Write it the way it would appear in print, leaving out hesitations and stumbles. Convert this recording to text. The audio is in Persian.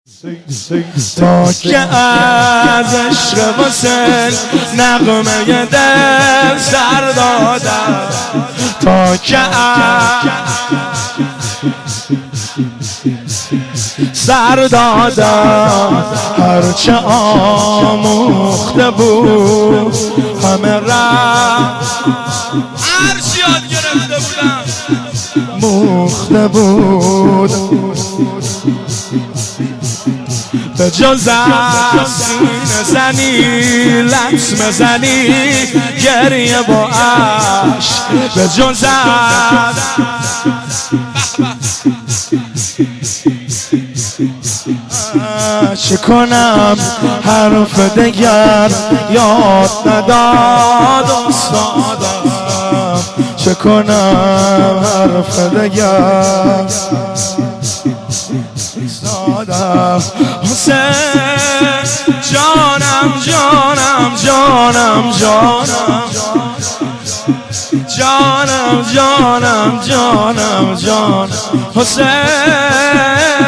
تا که از عشق واسه نغمه دل سر دادم، تا که سر دادم، هرچه آموخته بود همه رفت، هرچی یاد گرفته بودم موخته بود، به جز سینه زنی لطمه زنی گریه با عشق، به جز چه کنم حرف دگر یاد نداد استادم، چه کنم حرف دگر استادم، حسین جانم جانم جانم جانم جانم جانم جانم جانم حسین